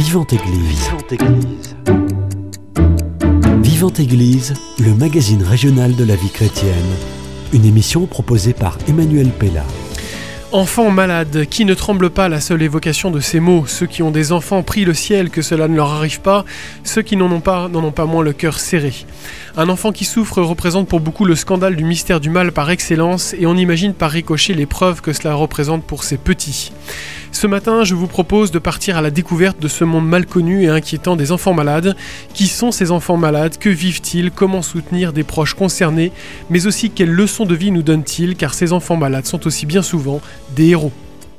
Vivante Église. Vivante Église. Vivante Église, le magazine régional de la vie chrétienne. Une émission proposée par Emmanuel Pella. Enfants malades, qui ne tremblent pas à la seule évocation de ces mots. Ceux qui ont des enfants prient le ciel que cela ne leur arrive pas. Ceux qui n'en ont pas moins le cœur serré. Un enfant qui souffre représente pour beaucoup le scandale du mystère du mal par excellence, et on imagine par ricochet les preuves que cela représente pour ces petits. Ce matin, je vous propose de partir à la découverte de ce monde mal connu et inquiétant des enfants malades. Qui sont ces enfants malades? Que vivent-ils? Comment soutenir des proches concernés? Mais aussi, quelles leçons de vie nous donnent-ils? Car ces enfants malades sont aussi bien souvent des héros.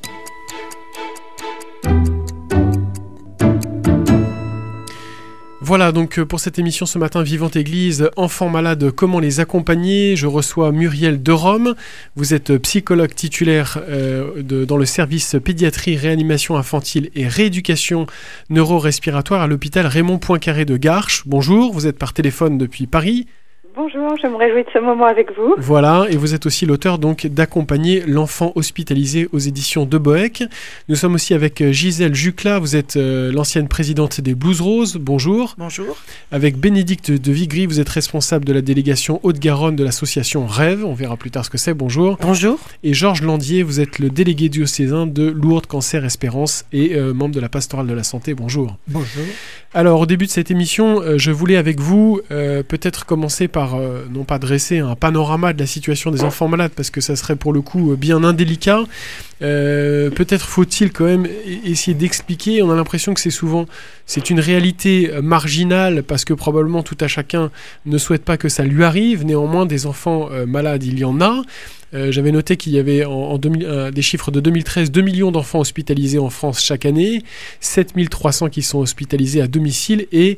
Voilà donc pour cette émission ce matin, Vivante Église, enfants malades, comment les accompagner? Je reçois Muriel Derome, vous êtes psychologue titulaire dans le service pédiatrie, réanimation infantile et rééducation neuro-respiratoire à l'hôpital Raymond Poincaré de Garches. Bonjour, vous êtes par téléphone depuis Paris. Bonjour, je me réjouis de ce moment avec vous. Voilà, et vous êtes aussi l'auteur donc d'Accompagner l'enfant hospitalisé aux éditions de Boeck. Nous sommes aussi avec Gisèle Jucla, vous êtes l'ancienne présidente des Blues Roses. Bonjour. Bonjour. Avec Bénédicte de Vigry, vous êtes responsable de la délégation Haute-Garonne de l'association Rêve. On verra plus tard ce que c'est. Bonjour. Bonjour. Et Georges Landier, vous êtes le délégué diocésain de Lourdes Cancer Espérance et membre de la pastorale de la santé. Bonjour. Bonjour. Alors, au début de cette émission, je voulais avec vous peut-être commencer par, non pas dresser un panorama de la situation des enfants malades, parce que ça serait pour le coup bien indélicat. Peut-être faut-il quand même essayer d'expliquer. On a l'impression que c'est une réalité marginale, parce que probablement tout à chacun ne souhaite pas que ça lui arrive. Néanmoins, des enfants malades, il y en a. J'avais noté qu'il y avait des chiffres de 2013, 2 millions d'enfants hospitalisés en France chaque année, 7300 qui sont hospitalisés à domicile et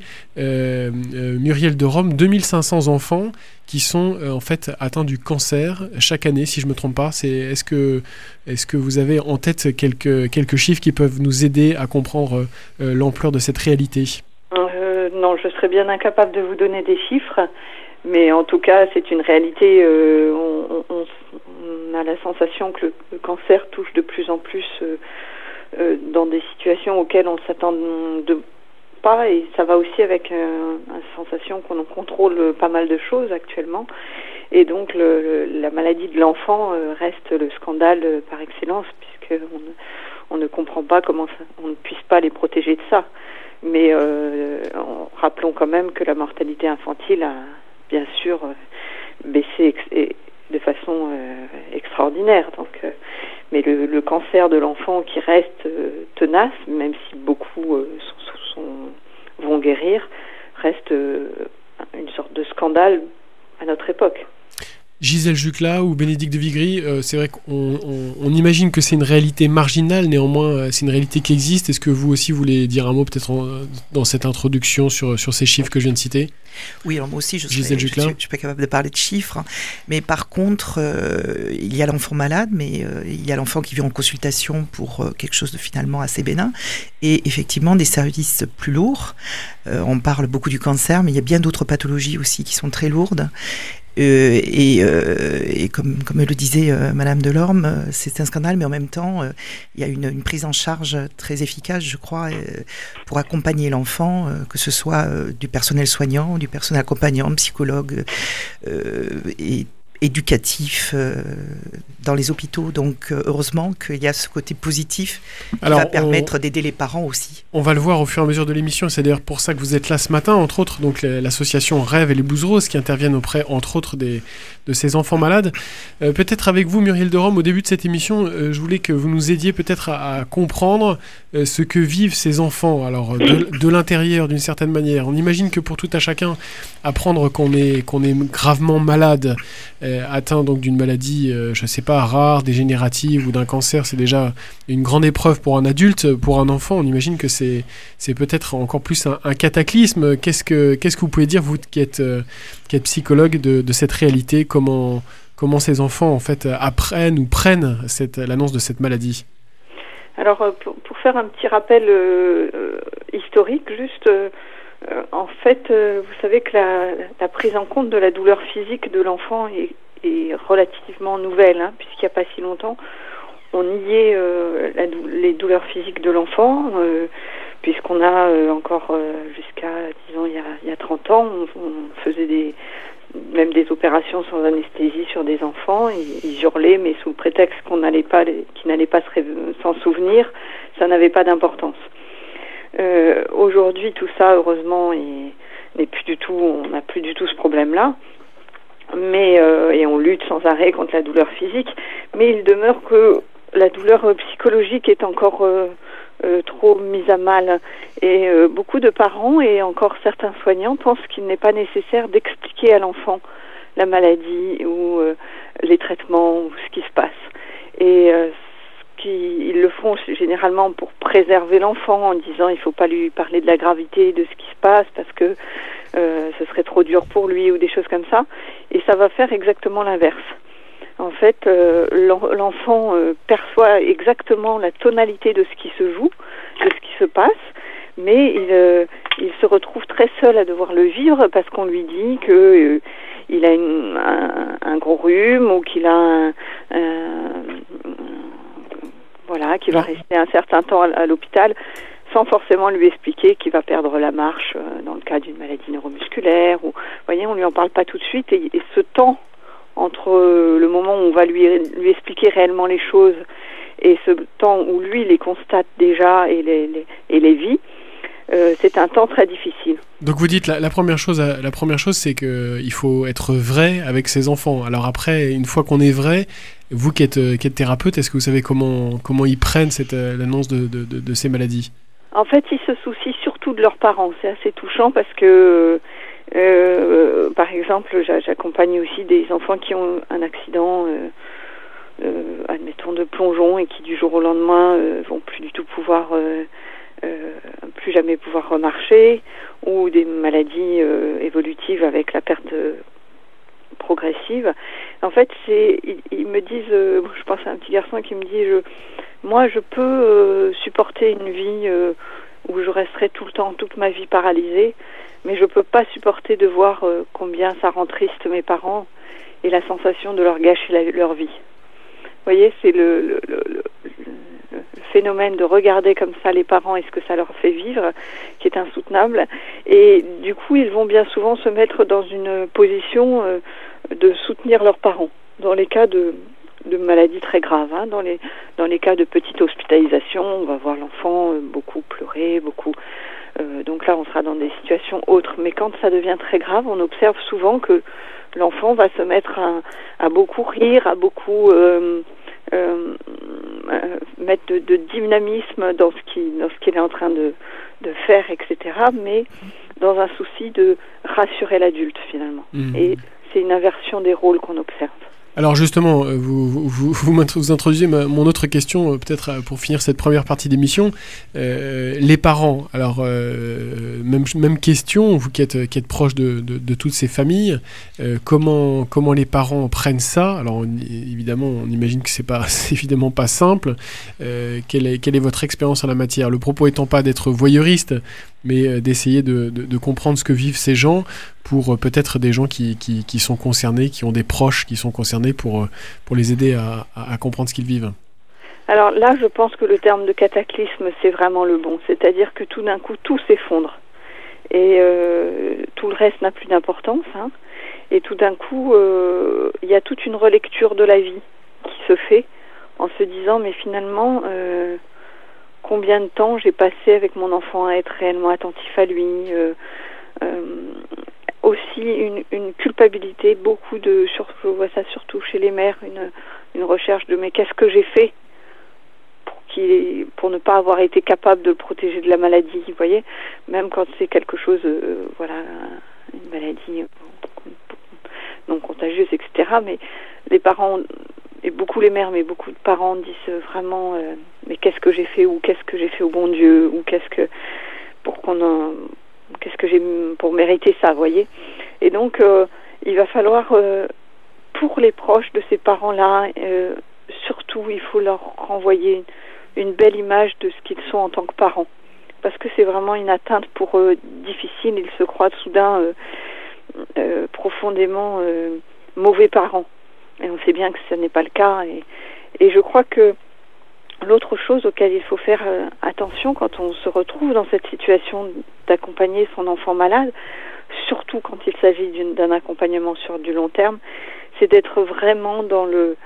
Muriel Derome, 2500 enfants qui sont en fait atteints du cancer chaque année, si je ne me trompe pas. Est-ce que vous avez en tête quelques chiffres qui peuvent nous aider à comprendre l'ampleur de cette réalité? Non, je serais bien incapable de vous donner des chiffres. Mais en tout cas, c'est une réalité. On a la sensation que le cancer touche de plus en plus dans des situations auxquelles on s'attend pas, et ça va aussi avec une sensation qu'on contrôle pas mal de choses actuellement. Et donc la maladie de l'enfant reste le scandale par excellence, puisque on ne comprend pas comment on ne puisse pas les protéger de ça. Mais rappelons quand même que la mortalité infantile a bien sûr baissé de façon extraordinaire. Donc, mais le cancer de l'enfant qui reste tenace, même si beaucoup vont guérir, reste une sorte de scandale à notre époque. Gisèle Jucla ou Bénédicte de Vigry, c'est vrai qu'on imagine que c'est une réalité marginale, néanmoins c'est une réalité qui existe. Est-ce que vous aussi voulez dire un mot peut-être dans cette introduction sur ces chiffres que je viens de citer? Oui, alors moi aussi je suis pas capable de parler de chiffres, mais par contre il y a l'enfant malade, mais il y a l'enfant qui vient en consultation pour quelque chose de finalement assez bénin, et effectivement des services plus lourds. On parle beaucoup du cancer, mais il y a bien d'autres pathologies aussi qui sont très lourdes. Et comme le disait Madame Delorme, c'est un scandale, mais en même temps, il y a une prise en charge très efficace, je crois, pour accompagner l'enfant, que ce soit du personnel soignant, du personnel accompagnant, psychologue et éducatif dans les hôpitaux. Donc heureusement qu'il y a ce côté positif qui va permettre d'aider les parents aussi. On va le voir au fur et à mesure de l'émission, c'est d'ailleurs pour ça que vous êtes là ce matin, entre autres donc l'association Rêve et les Blues Roses qui interviennent auprès entre autres de ces enfants malades. Peut-être avec vous Muriel Derome, au début de cette émission, je voulais que vous nous aidiez peut-être à comprendre ce que vivent ces enfants, alors de l'intérieur d'une certaine manière. On imagine que pour tout à chacun, apprendre qu'on est gravement malade, atteint donc d'une maladie, je sais pas, rare, dégénérative ou d'un cancer, c'est déjà une grande épreuve pour un adulte. Pour un enfant, on imagine que c'est peut-être encore plus un cataclysme. Qu'est-ce que vous pouvez dire, vous qui êtes psychologue, de cette réalité? Comment ces enfants en fait apprennent ou prennent l'annonce de cette maladie? Alors pour faire un petit rappel historique, juste en fait, vous savez que la prise en compte de la douleur physique de l'enfant est relativement nouvelle, puisqu'il n'y a pas si longtemps, on niait les douleurs physiques de l'enfant puisqu'on a encore jusqu'à, disons, il y a 30 ans, on faisait même des opérations sans anesthésie sur des enfants. Ils hurlaient, mais sous prétexte qu'ils n'allaient pas s'en souvenir, ça n'avait pas d'importance. Aujourd'hui, tout ça, heureusement, n'est plus du tout, on n'a plus du tout ce problème-là. Mais et on lutte sans arrêt contre la douleur physique. Mais il demeure que la douleur psychologique est encore trop mise à mal. Et beaucoup de parents et encore certains soignants pensent qu'il n'est pas nécessaire d'expliquer à l'enfant la maladie ou les traitements ou ce qui se passe. Et ils le font généralement pour préserver l'enfant en disant il ne faut pas lui parler de la gravité de ce qui se passe parce que ce serait trop dur pour lui ou des choses comme ça. Et ça va faire exactement l'inverse. En fait, l'enfant perçoit exactement la tonalité de ce qui se joue, de ce qui se passe, mais il se retrouve très seul à devoir le vivre parce qu'on lui dit que il a un gros rhume ou qu'il a qu'il va rester un certain temps à l'hôpital, sans forcément lui expliquer qu'il va perdre la marche dans le cas d'une maladie neuromusculaire. Vous voyez, on lui en parle pas tout de suite, et ce temps entre le moment où on va lui expliquer réellement les choses et ce temps où lui les constate déjà et les vit, c'est un temps très difficile. Donc vous dites la première chose, c'est qu'il faut être vrai avec ses enfants. Alors après, une fois qu'on est vrai, vous qui êtes thérapeute, est-ce que vous savez comment ils prennent l'annonce de ces maladies? En fait, ils se soucient surtout de leurs parents. C'est assez touchant parce que, par exemple, j'accompagne aussi des enfants qui ont un accident, admettons, de plongeon et qui du jour au lendemain vont plus du tout pouvoir, plus jamais pouvoir remarcher, ou des maladies évolutives avec la perte progressive. En fait, ils me disent, je pense à un petit garçon qui me dit, moi je peux supporter une vie où je resterai tout le temps, toute ma vie paralysée, mais je peux pas supporter de voir combien ça rend triste mes parents et la sensation de leur gâcher leur vie. Vous voyez, c'est le phénomène de regarder comme ça les parents et ce que ça leur fait vivre qui est insoutenable, et du coup ils vont bien souvent se mettre dans une position de soutenir leurs parents dans les cas de maladies très graves, dans les cas de petite hospitalisation, on va voir l'enfant beaucoup pleurer, donc là on sera dans des situations autres, mais quand ça devient très grave, on observe souvent que l'enfant va se mettre à beaucoup rire, à beaucoup mettre de dynamisme dans ce qu'il est en train de faire, etc., mais dans un souci de rassurer l'adulte finalement. Et c'est une inversion des rôles qu'on observe. Alors justement, vous introduisez mon autre question, peut-être pour finir cette première partie d'émission. Les parents, alors même question, vous qui êtes proche de toutes ces familles, comment les parents prennent ça? Alors évidemment, on imagine que c'est évidemment pas simple. Quelle est votre expérience en la matière? Le propos étant pas d'être voyeuriste, mais d'essayer de comprendre ce que vivent ces gens pour peut-être des gens qui sont concernés, qui ont des proches qui sont concernés, pour les aider à comprendre ce qu'ils vivent. Alors là, je pense que le terme de cataclysme, c'est vraiment le bon. C'est-à-dire que tout d'un coup, tout s'effondre. Et tout le reste n'a plus d'importance. Et tout d'un coup, il y a toute une relecture de la vie qui se fait en se disant, mais finalement, combien de temps j'ai passé avec mon enfant à être réellement attentif à lui, aussi une culpabilité, je vois ça surtout chez les mères, une recherche de mais qu'est-ce que j'ai fait pour ne pas avoir été capable de le protéger de la maladie, vous voyez, même quand c'est quelque chose, une maladie non contagieuse, etc. Mais les parents, et beaucoup les mères, mais beaucoup de parents disent vraiment mais qu'est-ce que j'ai fait, ou qu'est-ce que j'ai fait au bon Dieu, ou qu'est-ce que j'ai pour mériter ça, vous voyez. Et donc il va falloir pour les proches de ces parents-là, surtout il faut leur renvoyer une belle image de ce qu'ils sont en tant que parents, parce que c'est vraiment une atteinte pour eux difficile. Ils se croient soudain profondément mauvais parents, et on sait bien que ce n'est pas le cas, et je crois que l'autre chose auquel il faut faire attention quand on se retrouve dans cette situation d'accompagner son enfant malade, surtout quand il s'agit d'un accompagnement sur du long terme, c'est d'être vraiment dans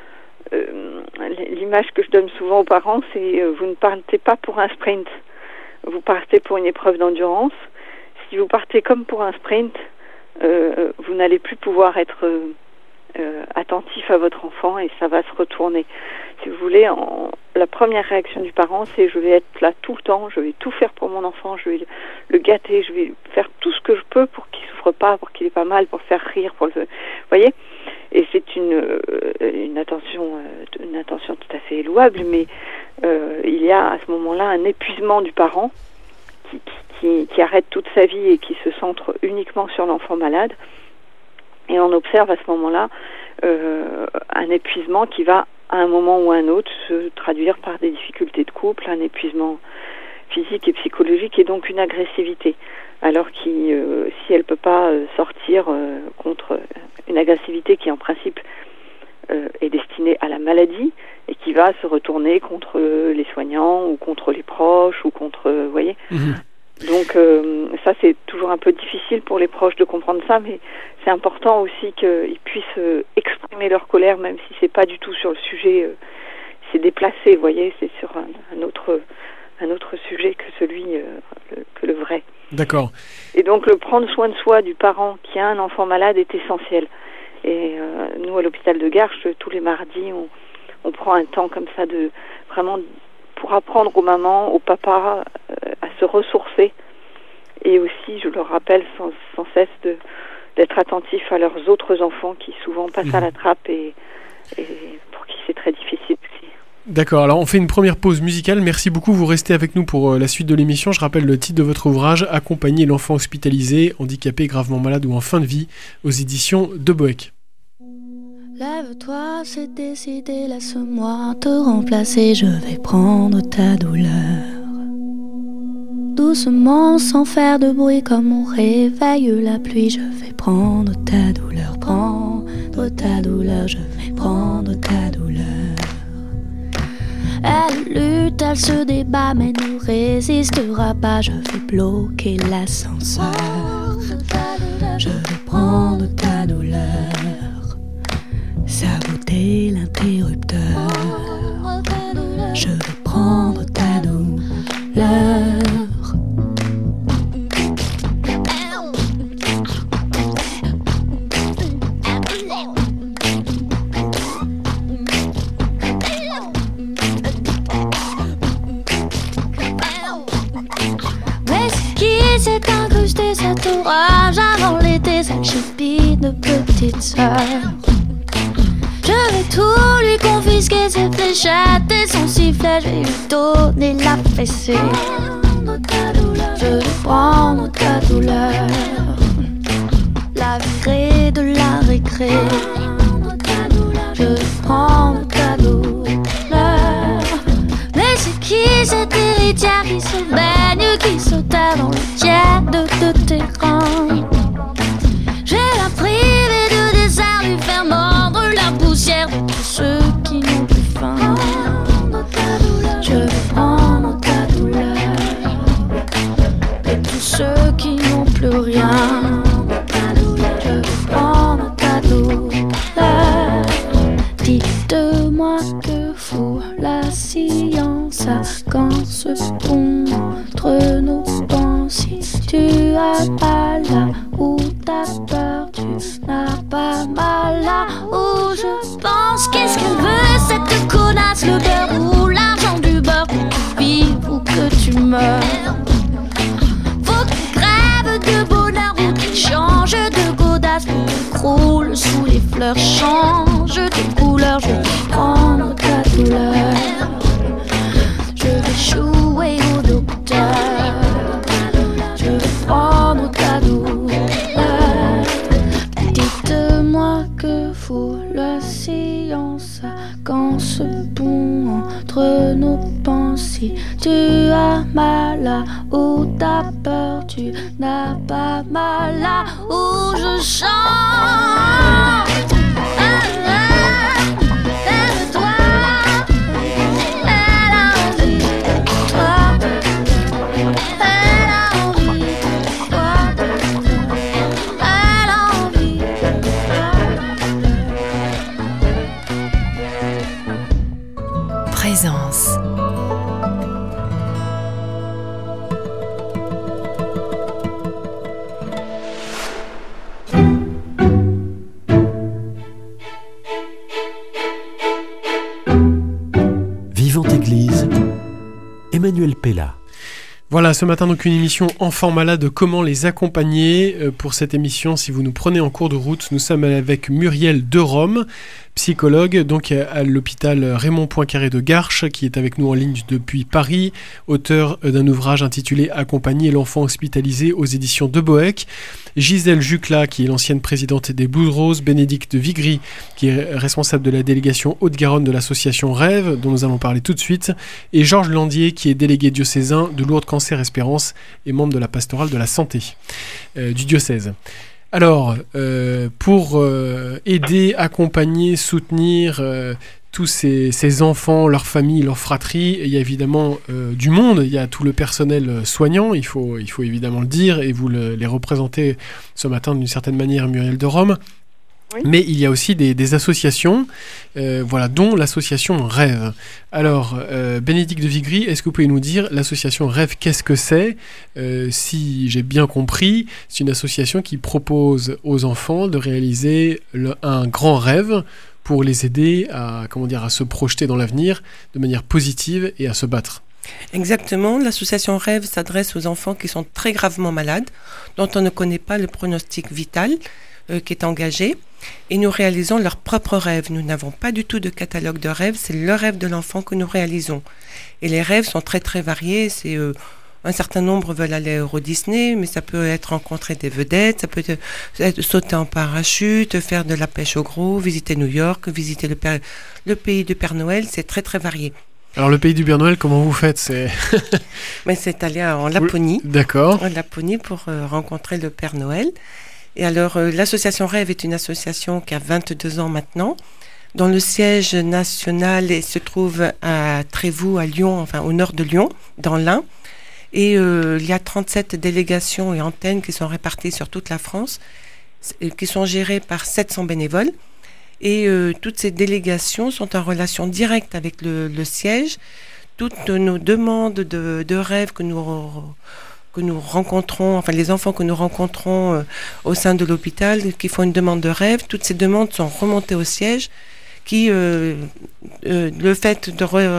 l'image que je donne souvent aux parents, c'est vous ne partez pas pour un sprint, vous partez pour une épreuve d'endurance. Si vous partez comme pour un sprint, vous n'allez plus pouvoir être attentif à votre enfant et ça va se retourner. Si vous voulez, la première réaction du parent, c'est je vais être là tout le temps, je vais tout faire pour mon enfant, je vais le gâter, je vais faire tout ce que je peux pour qu'il souffre pas, pour qu'il ait pas mal, pour le faire rire, vous voyez. Et c'est une attention tout à fait louable, mais il y a à ce moment-là un épuisement du parent qui arrête toute sa vie et qui se centre uniquement sur l'enfant malade. Et on observe à ce moment-là un épuisement qui va, à un moment ou à un autre, se traduire par des difficultés de couple, un épuisement physique et psychologique, et donc une agressivité. Alors si elle ne peut pas sortir contre une agressivité qui, en principe, est destinée à la maladie, et qui va se retourner contre les soignants, ou contre les proches, ou contre... vous voyez ? Donc ça, c'est toujours un peu difficile pour les proches de comprendre ça, mais c'est important aussi qu'ils puissent exprimer leur colère, même si c'est pas du tout sur le sujet, c'est déplacé, vous voyez, c'est sur un autre sujet que celui, que le vrai. D'accord. Et donc le prendre soin de soi du parent qui a un enfant malade est essentiel. Et nous, à l'hôpital de Garches, tous les mardis, on prend un temps comme ça de vraiment... pour apprendre aux mamans, aux papas à se ressourcer, et aussi, je leur rappelle sans cesse d'être attentifs à leurs autres enfants qui souvent passent à la trappe et pour qui c'est très difficile aussi. D'accord, alors on fait une première pause musicale, merci beaucoup, vous restez avec nous pour la suite de l'émission. Je rappelle le titre de votre ouvrage, Accompagner l'enfant hospitalisé, handicapé, gravement malade ou en fin de vie, aux éditions de Boeck. Lève-toi, c'est décidé, laisse-moi te remplacer, je vais prendre ta douleur. Doucement, sans faire de bruit, comme on réveille la pluie, je vais prendre ta douleur, prendre ta douleur, je vais prendre ta douleur. Elle lutte, elle se débat, mais ne résistera pas, je vais bloquer l'ascenseur. Je vais prendre ta douleur. Saboter l'interrupteur. Je vais prendre ta douleur. Mais ce qui s'est incrusté cet orage avant l'été, cette chipie de petite sœur. Je vais tout lui confisquer, ses fléchettes et son sifflet, je vais lui donner la fessée. Je vais prendre ta douleur, la virer de la récré. Je vais prendre ta douleur. Mais c'est qui cette héritière qui se baigne, qui se terre dans le tiède de tes reins? Je vais la priver de dessert, lui faire mordre la poussière de tous ceux qui n'ont plus faim. Je vais prendre ta douleur de tous ceux qui n'ont plus rien. Je vais prendre ta douleur. Dites-moi que fout la science quand se pond entre nos pensées. Tu as pas là où t'as peur, tu n'as pas mal là où je pense. Qu'est-ce qu'elle veut cette connasse, le beurre ou l'argent du beurre, pour que tu vives ou que tu meurs? Faut qu'il crève de bonheur ou qu'il change de godasse, pour qu'il croule sous les fleurs, change de couleur. Je vais prendre ta douleur, je vais jouer au docteur. Je vais prendre ta douleur. Dites-moi que fout la science quand se pond entre nos pensées. Tu as mal là où t'as peur, tu n'as pas mal là où je chante. Lève-toi, elle a Emmanuel Pella. Voilà, ce matin donc une émission Enfants malades, comment les accompagner. Pour cette émission, si vous nous prenez en cours de route, nous sommes avec Muriel Derome, psychologue donc à l'hôpital Raymond Poincaré de Garches, qui est avec nous en ligne depuis Paris, auteur d'un ouvrage intitulé Accompagner l'enfant hospitalisé aux éditions de Boec. Gisèle Jucla, qui est l'ancienne présidente des Blue Roses, Bénédicte Vigry, qui est responsable de la délégation Haute-Garonne de l'association Rêve, dont nous allons parler tout de suite, et Georges Landier, qui est délégué diocésain de Lourdes Cancer Espérance et membre de la pastorale de la santé du diocèse. Alors, pour aider, accompagner, soutenir tous ces enfants, leurs familles, leurs fratries, il y a évidemment du monde, il y a tout le personnel soignant, il faut évidemment le dire, et vous les représentez ce matin d'une certaine manière, Muriel Derome. Oui. Mais il y a aussi des associations, dont l'association Rêve. Alors, Bénédicte de Vigry, est-ce que vous pouvez nous dire l'association Rêve, qu'est-ce que c'est ? Si j'ai bien compris, c'est une association qui propose aux enfants de réaliser un grand rêve pour les aider à se projeter dans l'avenir de manière positive et à se battre. Exactement, l'association Rêve s'adresse aux enfants qui sont très gravement malades, dont on ne connaît pas le pronostic vital, qui est engagé, et nous réalisons leurs propres rêves. Nous n'avons pas du tout de catalogue de rêves, c'est le rêve de l'enfant que nous réalisons. Et les rêves sont très très variés, c'est un certain nombre veulent aller à Euro Disney, mais ça peut être rencontrer des vedettes, ça peut être sauter en parachute, faire de la pêche au gros, visiter New York, visiter le pays du Père Noël, c'est très très varié. Alors le pays du Père Noël, comment vous faites ? Mais c'est aller en Laponie. Oui, d'accord. En Laponie pour rencontrer le Père Noël. Et alors, l'association Rêve est une association qui a 22 ans maintenant, dont le siège national se trouve à Trévoux, à Lyon, enfin au nord de Lyon, dans l'Ain. Et il y a 37 délégations et antennes qui sont réparties sur toute la France, qui sont gérées par 700 bénévoles. Et toutes ces délégations sont en relation directe avec le siège. Toutes nos demandes de rêves que nous rencontrons, enfin les enfants que nous rencontrons au sein de l'hôpital, qui font une demande de rêve, toutes ces demandes sont remontées au siège, qui, le fait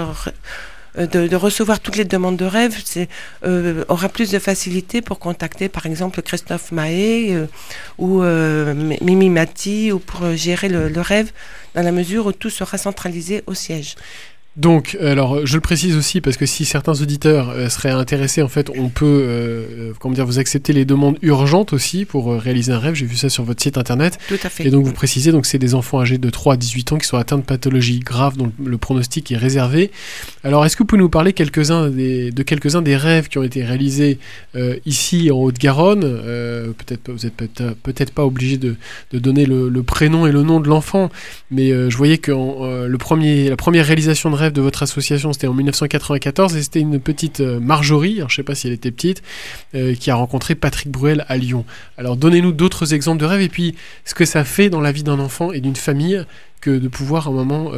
de recevoir toutes les demandes de rêve, aura plus de facilité pour contacter par exemple Christophe Mahé ou Mimi Mati, ou pour gérer le rêve, dans la mesure où tout sera centralisé au siège. Donc, alors, je le précise aussi parce que si certains auditeurs seraient intéressés, en fait, on peut, vous accepter les demandes urgentes aussi pour réaliser un rêve. J'ai vu ça sur votre site internet. Tout à fait. Et donc, vous précisez, donc, c'est des enfants âgés de 3 à 18 ans qui sont atteints de pathologies graves dont le pronostic est réservé. Alors, est-ce que vous pouvez nous parler quelques-uns des rêves qui ont été réalisés ici en Haute-Garonne ? Peut-être vous êtes peut-être pas obligé de donner le prénom et le nom de l'enfant, mais je voyais que la première réalisation de rêve de votre association, c'était en 1994, et c'était une petite Marjorie, alors je ne sais pas si elle était petite, qui a rencontré Patrick Bruel à Lyon. Alors donnez-nous d'autres exemples de rêves, et puis ce que ça fait dans la vie d'un enfant et d'une famille que de pouvoir à un moment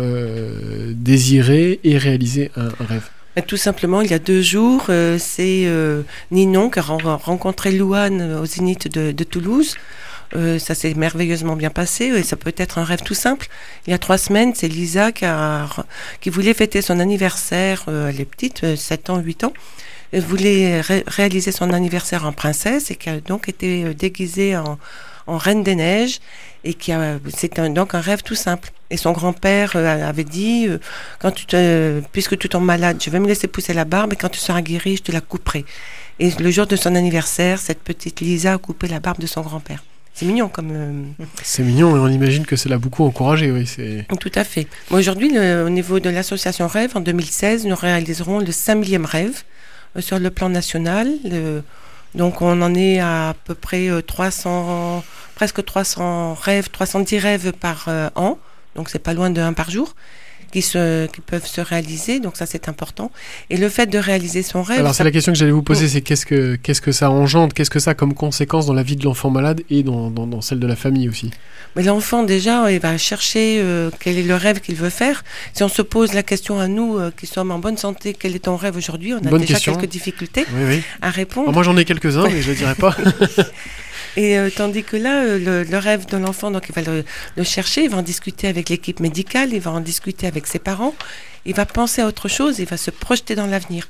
désirer et réaliser un rêve. Tout simplement, il y a 2 jours, c'est Ninon qui a rencontré Louane au Zénith de Toulouse. Ça s'est merveilleusement bien passé, et ça peut être un rêve tout simple. Il y a 3 semaines, c'est Lisa qui voulait fêter son anniversaire, elle est petite, 7 ans, 8 ans, elle voulait réaliser son anniversaire en princesse, et qui a donc été déguisée en Reine des Neiges, et c'est donc un rêve tout simple. Et son grand-père avait dit, puisque tu tombes malade, je vais me laisser pousser la barbe, et quand tu seras guérie, je te la couperai. Et le jour de son anniversaire, cette petite Lisa a coupé la barbe de son grand-père. C'est mignon comme... C'est mignon, et on imagine que ça l'a beaucoup encouragé, oui. Tout à fait. Aujourd'hui, au niveau de l'association Rêve, en 2016, nous réaliserons le 5000e rêve sur le plan national. Donc on en est à peu près presque 300 rêves, 310 rêves par an. Donc c'est pas loin de 1 par jour. Qui peuvent se réaliser, donc ça c'est important. Et le fait de réaliser son rêve... Alors c'est la question que j'allais vous poser, c'est qu'est-ce que ça engendre, qu'est-ce que ça a comme conséquence dans la vie de l'enfant malade et dans celle de la famille aussi ? Mais l'enfant déjà, il va chercher quel est le rêve qu'il veut faire. Si on se pose la question à nous qui sommes en bonne santé, quel est ton rêve aujourd'hui, on a déjà quelques difficultés à répondre. Alors moi j'en ai quelques-uns, mais je ne dirais pas. Et tandis que là, le rêve de l'enfant, donc il va le chercher, il va en discuter avec l'équipe médicale, il va en discuter avec ses parents, il va penser à autre chose, il va se projeter dans l'avenir.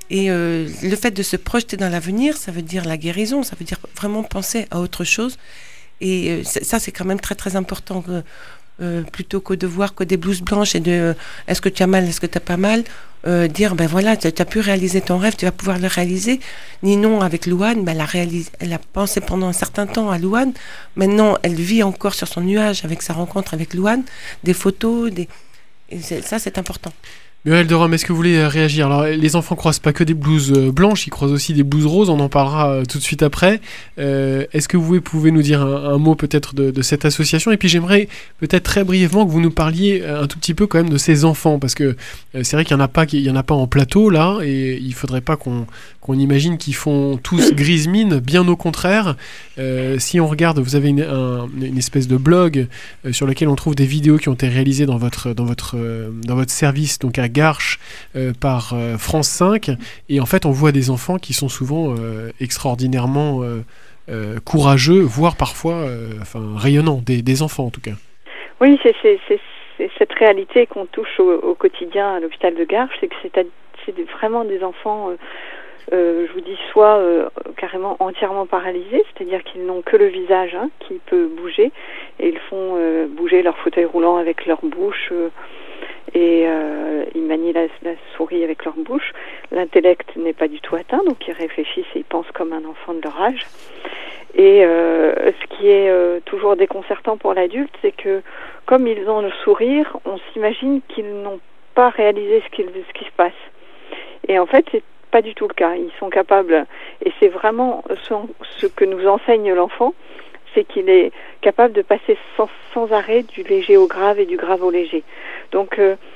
Et le fait de se projeter dans l'avenir, ça veut dire la guérison, ça veut dire vraiment penser à autre chose. Et ça, c'est quand même très, très important. Plutôt que de voir que des blouses blanches et de est-ce que tu as mal, est-ce que tu n'as pas mal, dire ben voilà, tu as pu réaliser ton rêve, tu vas pouvoir le réaliser. Ninon avec Louane, ben, elle a pensé pendant un certain temps à Louane. Maintenant, elle vit encore sur son nuage avec sa rencontre avec Louane, des photos, et ça c'est important. Muriel de Rome, est-ce que vous voulez réagir? Alors, les enfants croisent pas que des blouses blanches, ils croisent aussi des blouses roses, on en parlera tout de suite après. Est-ce que vous pouvez nous dire un mot peut-être de cette association? Et puis j'aimerais peut-être très brièvement que vous nous parliez un tout petit peu quand même de ces enfants, parce que c'est vrai qu'il y en a pas en plateau là, et il faudrait pas qu'on imagine qu'ils font tous grise mine, bien au contraire. Si on regarde, vous avez une espèce de blog sur lequel on trouve des vidéos qui ont été réalisées dans votre service, donc à Garches, par France 5, et en fait on voit des enfants qui sont souvent extraordinairement courageux, voire parfois rayonnants, des enfants en tout cas. Oui, c'est cette réalité qu'on touche au quotidien à l'hôpital de Garches, c'est que c'est vraiment des enfants, je vous dis, soit carrément entièrement paralysés, c'est-à-dire qu'ils n'ont que le visage qui peut bouger, et ils font bouger leur fauteuil roulant avec leur bouche, et ils manient la souris avec leur bouche. L'intellect n'est pas du tout atteint, donc ils réfléchissent et ils pensent comme un enfant de leur âge. Et ce qui est toujours déconcertant pour l'adulte, c'est que comme ils ont le sourire, on s'imagine qu'ils n'ont pas réalisé ce qui se passe. Et en fait, c'est pas du tout le cas. Ils sont capables, et c'est vraiment ce que nous enseigne l'enfant, c'est qu'il est capable de passer sans arrêt du léger au grave et du grave au léger. Donc,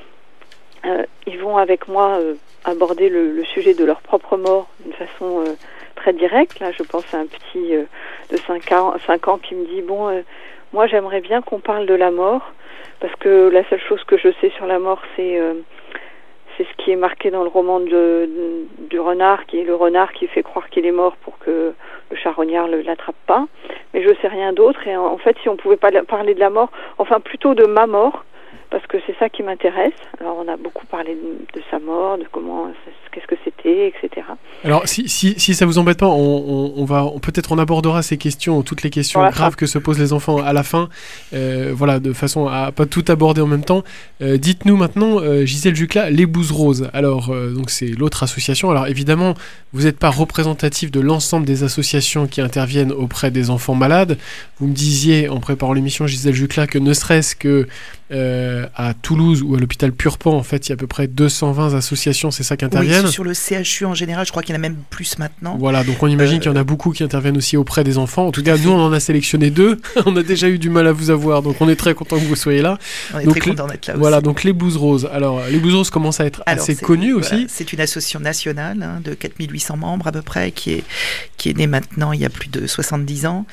ils vont avec moi aborder le sujet de leur propre mort d'une façon très directe. Là, je pense à un petit de 5 ans qui me dit, moi j'aimerais bien qu'on parle de la mort, parce que la seule chose que je sais sur la mort, c'est ce qui est marqué dans le roman du renard, qui est le renard qui fait croire qu'il est mort pour que le charognard ne l'attrape pas. Mais je sais rien d'autre. Et en fait, si on pouvait pas parler de la mort, enfin plutôt de ma mort, parce que c'est ça qui m'intéresse. Alors, on a beaucoup parlé de sa mort, de qu'est-ce que c'était, etc. Alors, si ça vous embête pas, peut-être on abordera ces questions, toutes les questions graves que se posent les enfants à la fin, de façon à pas tout aborder en même temps. Dites-nous maintenant, Gisèle Jucla, les Blouses Roses. Alors, donc c'est l'autre association. Alors, évidemment, vous n'êtes pas représentatif de l'ensemble des associations qui interviennent auprès des enfants malades. Vous me disiez, en préparant l'émission, Gisèle Jucla, que ne serait-ce que à Toulouse ou à l'hôpital Purpan, en fait, il y a à peu près 220 associations, c'est ça qui interviennent. Oui, sur le CHU en général, je crois qu'il y en a même plus maintenant. Voilà, donc on imagine qu'il y en a beaucoup qui interviennent aussi auprès des enfants. En tout cas, nous, on en a sélectionné 2. On a déjà eu du mal à vous avoir, donc on est très content que vous soyez là. On est très content d'être là aussi. Voilà, donc les Blouses Roses. Alors, les Blouses Roses commencent à être assez connues aussi. C'est une association nationale de 4800 membres à peu près, qui est née maintenant il y a plus de 70 ans.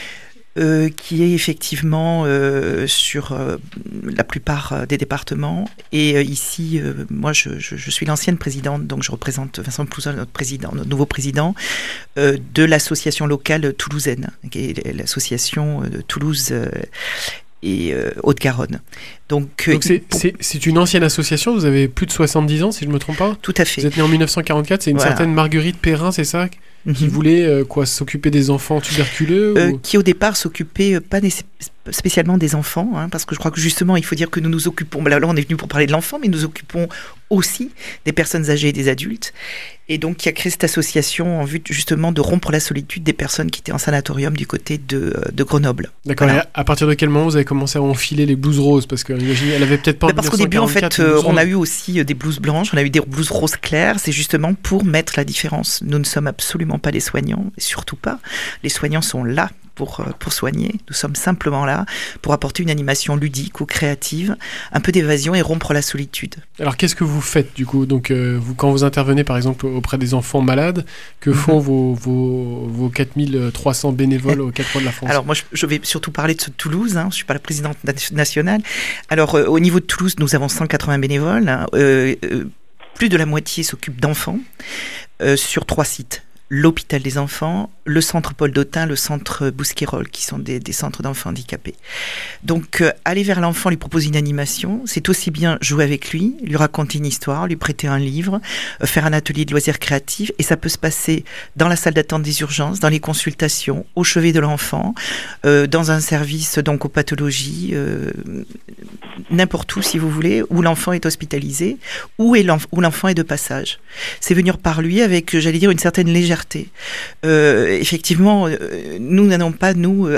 Qui est effectivement sur la plupart des départements. Et ici, moi, je suis l'ancienne présidente, donc je représente Vincent Plouzin, notre nouveau président, de l'association locale toulousaine, qui est l'association de Toulouse et Haute-Garonne. Donc c'est une ancienne association, vous avez plus de 70 ans, si je ne me trompe pas. Tout à fait. Vous êtes né en 1944, c'est une certaine Marguerite Perrin, c'est ça, qui voulait s'occuper des enfants tuberculeux qui au départ s'occupait pas spécialement des enfants, parce que je crois que justement il faut dire que nous nous occupons, là on est venu pour parler de l'enfant, mais nous occupons aussi des personnes âgées et des adultes, et donc qui a créé cette association en vue justement de rompre la solitude des personnes qui étaient en sanatorium du côté de Grenoble. D'accord, voilà. Et à partir de quel moment vous avez commencé à enfiler les blouses roses, parce qu'elle avait peut-être pas parce qu'au début en fait on a eu aussi des blouses blanches, on a eu des blouses roses claires, c'est justement pour mettre la différence. Nous ne sommes absolument pas les soignants, et surtout pas. Les soignants sont là pour soigner. Nous sommes simplement là pour apporter une animation ludique ou créative, un peu d'évasion et rompre la solitude. Alors qu'est-ce que vous faites du coup? Donc quand vous intervenez par exemple auprès des enfants malades, que font vos 4300 bénévoles aux 4 coins de la France? Alors moi je vais surtout parler de Toulouse, je ne suis pas la présidente nationale. Alors au niveau de Toulouse, nous avons 180 bénévoles, plus de la moitié s'occupent d'enfants sur 3 sites. l'hôpital des enfants, le centre Paul Dautin, le centre Bousquerolles, qui sont des centres d'enfants handicapés. Donc, aller vers l'enfant, lui proposer une animation, c'est aussi bien jouer avec lui raconter une histoire, lui prêter un livre, faire un atelier de loisirs créatifs, et ça peut se passer dans la salle d'attente des urgences, dans les consultations, au chevet de l'enfant, dans un service donc aux pathologies, n'importe où si vous voulez, où l'enfant est hospitalisé, où l'enfant est de passage. C'est venir par lui avec, j'allais dire, une certaine légèreté. Effectivement, nous n'allons pas,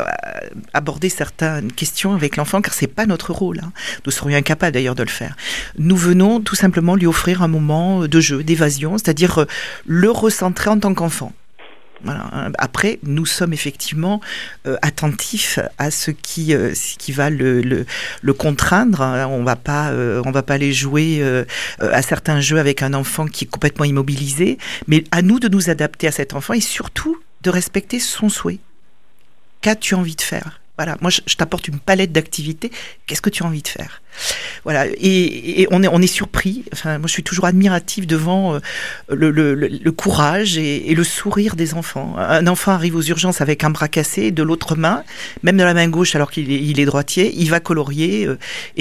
aborder certaines questions avec l'enfant, car c'est pas notre rôle. Hein. Nous serions incapables d'ailleurs de le faire. Nous venons tout simplement lui offrir un moment de jeu, d'évasion, c'est-à-dire le recentrer en tant qu'enfant. Voilà. Après, nous sommes effectivement attentifs à ce qui va le contraindre. On va pas aller jouer à certains jeux avec un enfant qui est complètement immobilisé, mais à nous de nous adapter à cet enfant et surtout de respecter son souhait. Qu'as-tu envie de faire ? Voilà, moi je t'apporte une palette d'activités. Qu'est-ce que tu as envie de faire ? Voilà, et on est surpris. Enfin, moi je suis toujours admirative devant le courage et le sourire des enfants. Un enfant arrive aux urgences avec un bras cassé, de l'autre main, même de la main gauche alors qu'il est droitier, il va colorier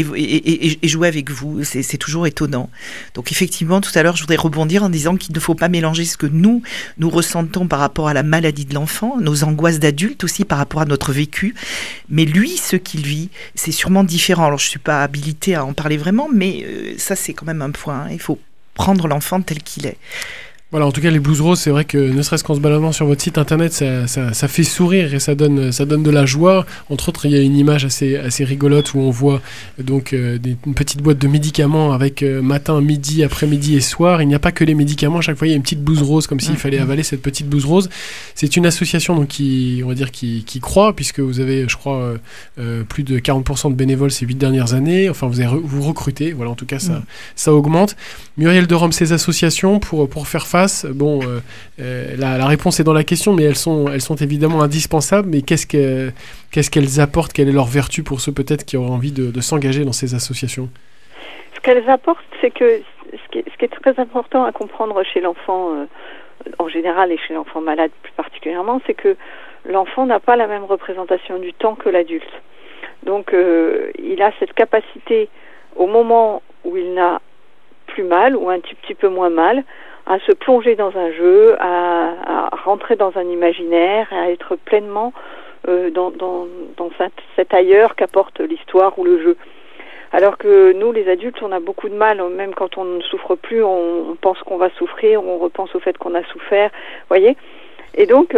et jouer avec vous. C'est toujours étonnant. Donc effectivement, tout à l'heure je voudrais rebondir en disant qu'il ne faut pas mélanger ce que nous ressentons par rapport à la maladie de l'enfant, nos angoisses d'adultes aussi par rapport à notre vécu. Mais lui, ce qu'il vit, c'est sûrement différent. Alors, je ne suis pas habilitée à en parler vraiment, mais ça, c'est quand même un point. Hein. Il faut prendre l'enfant tel qu'il est. Voilà, en tout cas, les blues roses, c'est vrai que ne serait-ce qu'en se baladant sur votre site internet, ça fait sourire et ça donne de la joie. Entre autres, il y a une image assez rigolote où on voit donc une petite boîte de médicaments avec matin, midi, après-midi et soir. Il n'y a pas que les médicaments. À chaque fois, il y a une petite blouse rose comme s'il fallait avaler cette petite blouse rose. C'est une association donc qui croît, puisque vous avez, je crois, plus de 40% de bénévoles ces 8 dernières années. Enfin, vous recrutez. Voilà, en tout cas, ça augmente. Muriel de Rome, ces associations pour faire face. Bon, la réponse est dans la question, mais elles sont évidemment indispensables. Mais qu'est-ce qu'elles apportent ? Quelle est leur vertu pour ceux peut-être qui auraient envie de s'engager dans ces associations ? Ce qu'elles apportent, c'est que ce qui est très important à comprendre chez l'enfant en général et chez l'enfant malade plus particulièrement, c'est que l'enfant n'a pas la même représentation du temps que l'adulte. Donc, il a cette capacité, au moment où il n'a plus mal ou un petit peu moins mal, à se plonger dans un jeu, à rentrer dans un imaginaire, à être pleinement dans cet ailleurs qu'apporte l'histoire ou le jeu. Alors que nous, les adultes, on a beaucoup de mal, même quand on ne souffre plus, on pense qu'on va souffrir, on repense au fait qu'on a souffert, voyez. Et donc,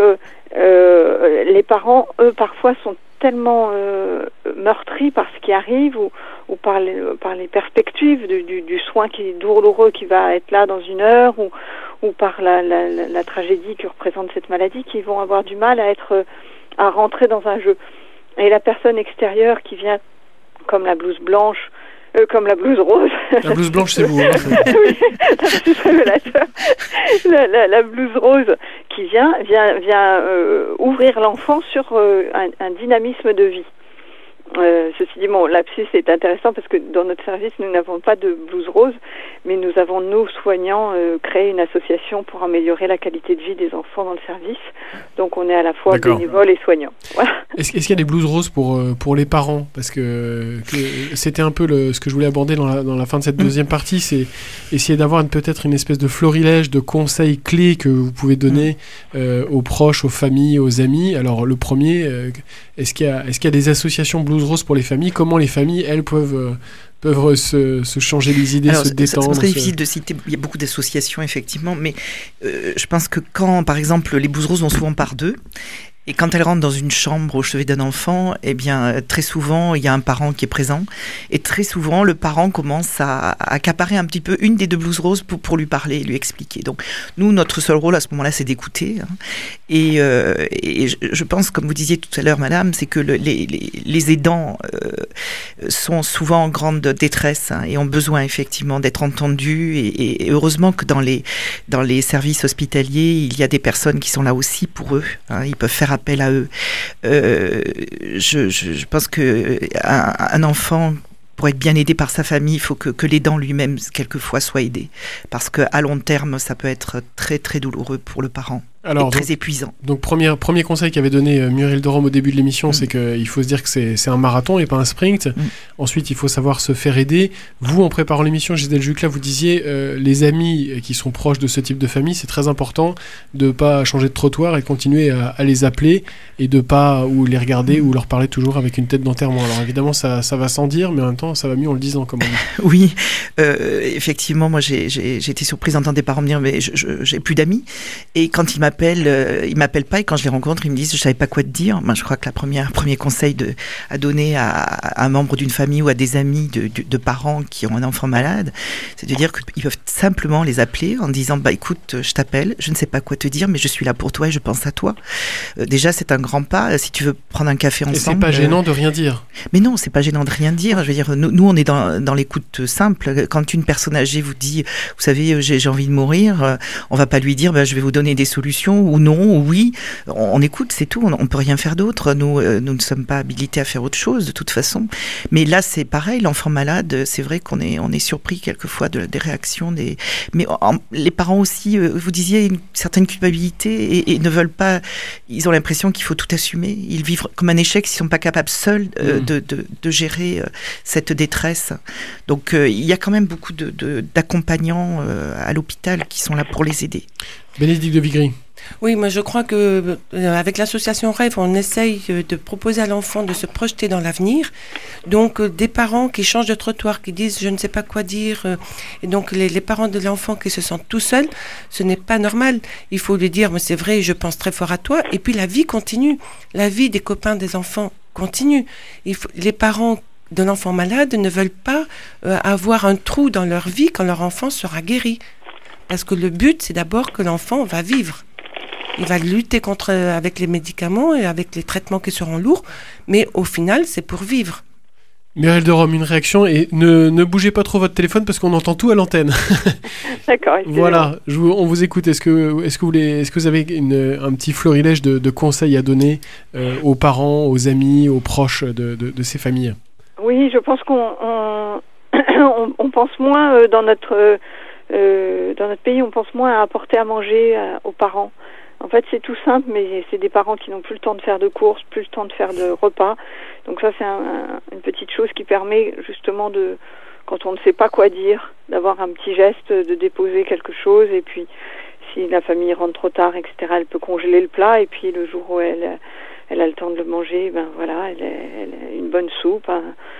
les parents, eux, parfois, sont tellement meurtris par ce qui arrive ou par les perspectives du soin qui est douloureux qui va être là dans une heure ou par la tragédie que représente cette maladie, qui vont avoir du mal à rentrer dans un jeu. Et la personne extérieure qui vient comme la blouse blanche, comme la blouse rose. La blouse blanche, c'est vous. Hein. Oui, c'est révélateur. La blouse rose qui vient ouvrir l'enfant sur un dynamisme de vie. Ceci dit, mon lapsus est intéressant parce que dans notre service, nous n'avons pas de blouse rose, mais nous avons, nous, soignants, créé une association pour améliorer la qualité de vie des enfants dans le service. Donc, on est à la fois bénévoles et soignants. Voilà. Est-ce qu'il y a des blouses roses pour les parents ? Parce que c'était un peu ce que je voulais aborder dans la fin de cette deuxième partie, c'est essayer d'avoir peut-être une espèce de florilège de conseils clés que vous pouvez donner aux proches, aux familles, aux amis. Alors, le premier, est-ce qu'il y a des associations blouses roses pour les familles ? Comment les familles, elles, peuvent se changer les idées, se détendre. C'est très difficile de citer, il y a beaucoup d'associations effectivement, mais je pense que quand, par exemple, les blouses roses vont souvent par deux, et quand elles rentrent dans une chambre au chevet d'un enfant, eh bien, très souvent, il y a un parent qui est présent. Et très souvent, le parent commence à accaparer un petit peu une des deux blouses roses pour lui parler, lui expliquer. Donc, nous, notre seul rôle à ce moment-là, c'est d'écouter. Hein. Et je pense, comme vous disiez tout à l'heure, madame, c'est que les aidants sont souvent en grande détresse et ont besoin, effectivement, d'être entendus. Et heureusement que dans les services hospitaliers, il y a des personnes qui sont là aussi pour eux. Hein. Ils peuvent faire appel à eux. Je pense qu'un enfant, pour être bien aidé par sa famille, il faut que l'aidant lui-même, quelquefois, soit aidé. Parce qu'à long terme, ça peut être très, très douloureux pour le parent. et très épuisant. Donc premier conseil qu'avait donné Muriel de Rome au début de l'émission, c'est qu'il faut se dire que c'est un marathon et pas un sprint. Ensuite, il faut savoir se faire aider. Vous, en préparant l'émission, Gisèle Jucla, vous disiez les amis qui sont proches de ce type de famille, c'est très important de ne pas changer de trottoir et de continuer à les appeler et de pas ou les regarder ou leur parler toujours avec une tête d'enterrement. Alors évidemment, ça va sans dire, mais en même temps, ça va mieux en le disant, comme on dit. Oui, effectivement, moi j'ai été surprise d'entendre des parents me dire mais j'ai plus d'amis. Et quand ils m'appellent pas, et quand je les rencontre, ils me disent je savais pas quoi te dire. Moi, je crois que premier conseil à donner à un membre d'une famille ou à des amis de parents qui ont un enfant malade, c'est de dire qu'ils peuvent simplement les appeler en disant bah écoute, je t'appelle, je ne sais pas quoi te dire, mais je suis là pour toi et je pense à toi. Déjà, c'est un grand pas. Si tu veux prendre un café ensemble. Et c'est pas gênant de rien dire. Mais non, c'est pas gênant de rien dire. Je veux dire, nous on est dans l'écoute simple. Quand une personne âgée vous dit, vous savez, j'ai envie de mourir, on va pas lui dire, je vais vous donner des solutions ou non ou oui. On écoute, c'est tout. On peut rien faire d'autre. Nous ne sommes pas habilités à faire autre chose de toute façon. Mais là, c'est pareil. L'enfant malade, c'est vrai qu'on est surpris quelquefois des réactions mais les parents aussi. Vous disiez une certaine culpabilité et ne veulent pas. Ils ont l'impression qu'il faut tout assumer. Ils vivent comme un échec s'ils sont pas capables seuls de gérer cette détresse. Donc il y a quand même beaucoup d'accompagnants à l'hôpital qui sont là pour les aider. Bénédicte de Vigry. Oui, moi je crois que avec l'association Rêve, on essaye de proposer à l'enfant de se projeter dans l'avenir. Donc des parents qui changent de trottoir, qui disent je ne sais pas quoi dire, et donc les parents de l'enfant qui se sentent tout seuls, ce n'est pas normal. Il faut lui dire mais c'est vrai, je pense très fort à toi. Et puis la vie continue, la vie des copains des enfants continue. Les parents de l'enfant malade ne veulent pas avoir un trou dans leur vie quand leur enfant sera guéri. Parce que le but, c'est d'abord que l'enfant va vivre. Il va lutter avec les médicaments et avec les traitements qui seront lourds, mais au final, c'est pour vivre. Muriel de Rome, une réaction, et ne bougez pas trop votre téléphone parce qu'on entend tout à l'antenne. D'accord. Voilà, on vous écoute. Est-ce que vous avez un petit florilège de conseils à donner aux parents, aux amis, aux proches de ces familles ? Oui, je pense qu'on pense moins dans notre pays, on pense moins à apporter à manger aux parents. En fait, c'est tout simple, mais c'est des parents qui n'ont plus le temps de faire de courses, plus le temps de faire de repas. Donc ça, c'est une petite chose qui permet justement quand on ne sait pas quoi dire, d'avoir un petit geste, de déposer quelque chose. Et puis, si la famille rentre trop tard, etc., elle peut congeler le plat. Et puis, le jour où elle a le temps de le manger, elle a une bonne soupe,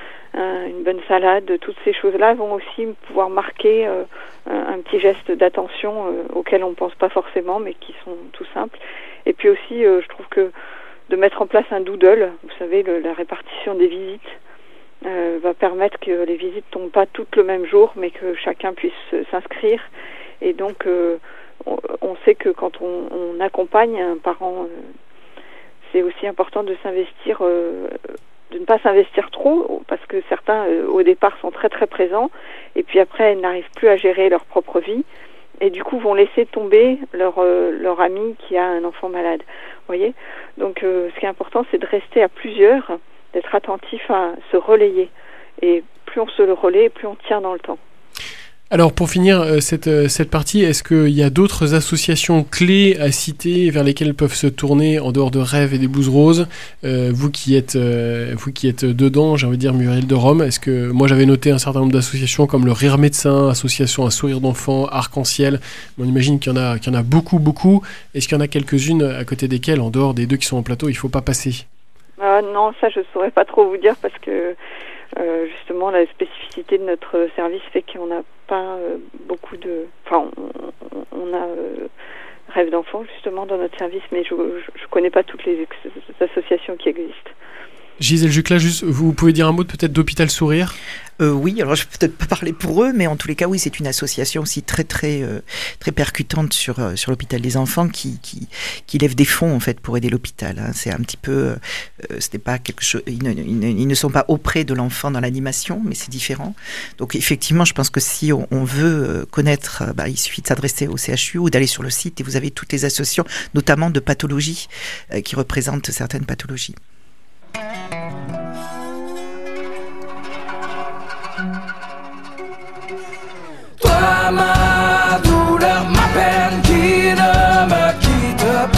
une bonne salade. Toutes ces choses-là vont aussi pouvoir marquer un petit geste d'attention auquel on ne pense pas forcément, mais qui sont tout simples. Et puis aussi, je trouve que de mettre en place un doodle, vous savez, la répartition des visites, va permettre que les visites ne tombent pas toutes le même jour, mais que chacun puisse s'inscrire. Et donc, on sait que quand on accompagne un parent, c'est aussi important de s'investir, de ne pas s'investir trop, parce que certains, au départ, sont très très présents, et puis après, ils n'arrivent plus à gérer leur propre vie, et du coup, vont laisser tomber leur ami qui a un enfant malade. Vous voyez ? Donc, ce qui est important, c'est de rester à plusieurs, d'être attentif à se relayer. Et plus on se le relaie, plus on tient dans le temps. Alors pour finir cette partie, est-ce qu'il y a d'autres associations clés à citer vers lesquelles peuvent se tourner en dehors de Rêve et des Blouses Roses, vous qui êtes dedans, j'ai envie de dire Muriel de Rome, est-ce que moi j'avais noté un certain nombre d'associations comme le Rire Médecin, association Un Sourire d'Enfant, Arc-en-Ciel, on imagine qu'il y en a beaucoup. Est-ce qu'il y en a quelques-unes à côté desquelles, en dehors des deux qui sont en plateau, il ne faut pas passer ? Non, ça je ne saurais pas trop vous dire parce que justement la spécificité de notre service fait qu'on n'a pas beaucoup de... Enfin, on a Rêve d'enfant justement dans notre service, mais je connais pas toutes les associations qui existent. Gisèle Jucla, juste, vous pouvez dire un mot peut-être d'Hôpital Sourire ? Oui, alors je peux peut-être pas parler pour eux, mais en tous les cas, oui, c'est une association aussi très percutante sur l'hôpital des enfants qui lève des fonds en fait pour aider l'hôpital. Hein. C'est un petit peu, ce n'est pas quelque chose. Ils ne sont pas auprès de l'enfant dans l'animation, mais c'est différent. Donc effectivement, je pense que si on veut connaître, il suffit de s'adresser au CHU ou d'aller sur le site et vous avez toutes les associations, notamment de pathologies qui représentent certaines pathologies. Toi, ma douleur, ma peine qui ne me quitte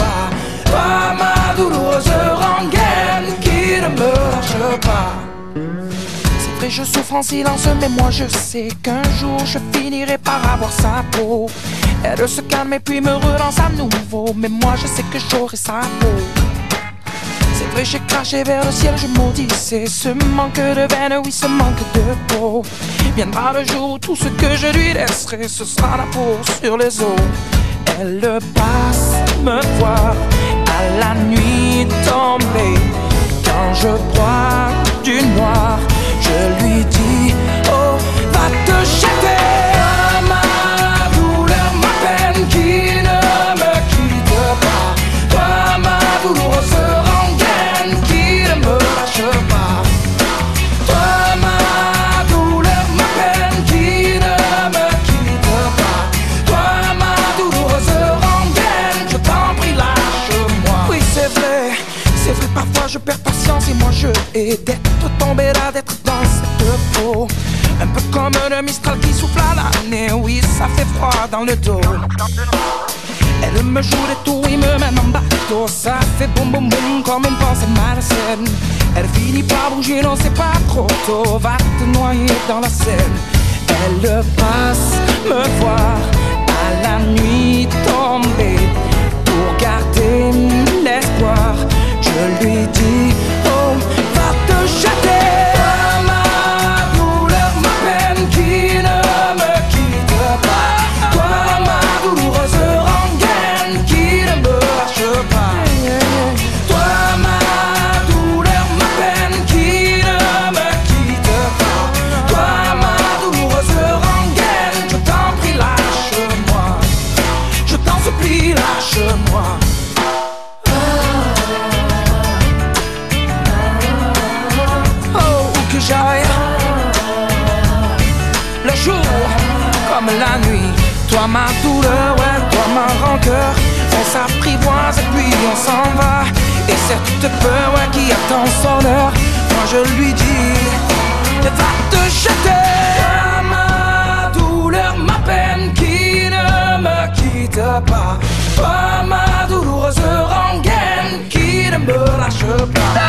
je souffre en silence, mais moi je sais qu'un jour je finirai par avoir sa peau. Elle se calme et puis me relance à nouveau, mais moi je sais que j'aurai sa peau. C'est vrai, j'ai craché vers le ciel, je maudissais ce manque de veine, oui, ce manque de peau. Viendra le jour où tout ce que je lui laisserai, ce sera la peau sur les os. Elle passe me voir à la nuit tombée. Quand je broie du noir, je lui dis, oh, va te jeter. Ma douleur, ma peine qui ne me quitte pas. Toi, ma douloureuse rengaine qui ne me lâche pas. Toi, ma douleur, ma peine qui ne me quitte pas. Toi, ma douloureuse rengaine, je t'en prie, lâche-moi. Oui, c'est vrai, parfois je perds patience et moi je hais d'être tombé là, d'être dans cette peau. Un peu comme le Mistral qui souffle à l'année, oui, ça fait froid dans le dos. Elle me joue des tours, il me mène en bateau. Ça fait boum boum boum comme une pensée malsaine. Elle finit par bouger, non c'est pas trop tôt. Va te noyer dans la Seine. Elle passe me voir à la nuit tombée. Pour garder l'espoir, je lui dis, oh, va te jeter. Ma douleur, ma peine qui ne me quitte pas. Toi, ma douloureuse rengaine qui ne me lâche pas. Toi, ma douleur, ma peine qui ne me quitte pas. Toi, ma douloureuse rengaine, je t'en prie, lâche-moi. Je t'en supplie, lâche-moi. J'aille le jour comme la nuit. Toi ma douleur, ouais, toi ma rancœur. On s'apprivoise et puis on s'en va. Et cette peur, ouais, qui attend son heure. Moi je lui dis, va te jeter. Ma douleur, ma peine qui ne me quitte pas. Toi ma douloureuse rengaine qui ne me lâche pas.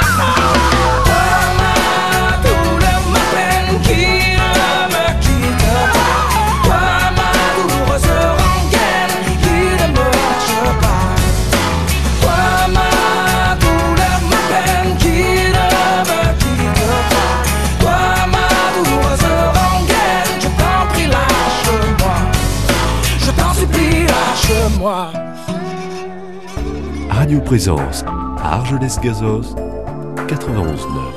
Qui ne me quitte pas. Toi ma douloureuse rengaine qui ne me lâche pas. Toi ma douleur, ma peine qui ne me quitte pas. Toi ma douloureuse rengaine, je t'en prie, lâche-moi. Je t'en supplie, lâche-moi. Radio Présence à Argelès-Gazost 91.9.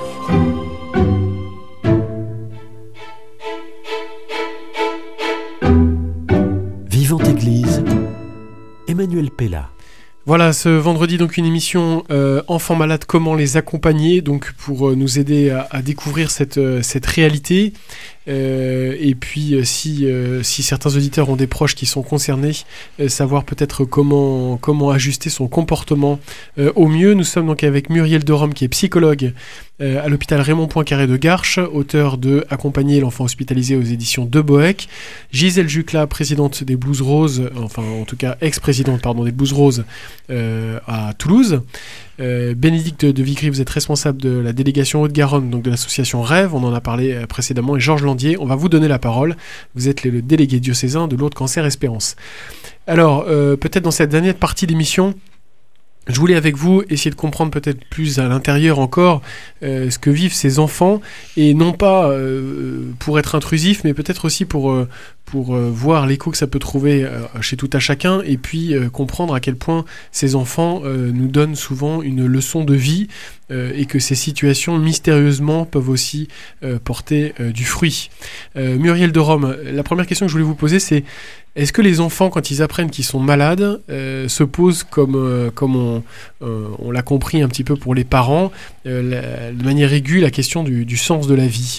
Vivante Église, Emmanuel Pella. Voilà, ce vendredi, donc une émission Enfants malades, comment les accompagner, donc pour nous aider à découvrir cette réalité. Et puis, si certains auditeurs ont des proches qui sont concernés, savoir peut-être comment ajuster son comportement au mieux. Nous sommes donc avec Muriel de Rome, qui est psychologue à l'hôpital Raymond Poincaré de Garches, auteur de Accompagner l'enfant hospitalisé aux éditions de Boec. Gisèle Juclat, présidente des Blues Roses, enfin en tout cas ex-présidente des Blues Roses à Toulouse. Bénédicte de Vigry, vous êtes responsable de la délégation Haute-Garonne, donc de l'association Rêve, on en a parlé précédemment, et Georges Landier, on va vous donner la parole. Vous êtes le délégué diocésain de Lourdes Cancer Espérance. Alors, peut-être dans cette dernière partie d'émission, je voulais avec vous essayer de comprendre peut-être plus à l'intérieur encore ce que vivent ces enfants, et non pas pour être intrusif, mais peut-être aussi pour voir l'écho que ça peut trouver chez tout à chacun, et puis comprendre à quel point ces enfants nous donnent souvent une leçon de vie, et que ces situations mystérieusement peuvent aussi porter du fruit. Muriel de Rome, la première question que je voulais vous poser, c'est: est-ce que les enfants, quand ils apprennent qu'ils sont malades, se posent comme on l'a compris un petit peu pour les parents, de manière aiguë, la question du sens de la vie?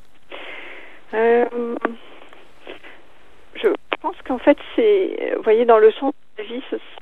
Je pense qu'en fait, c'est, vous voyez, dans le sens de la vie,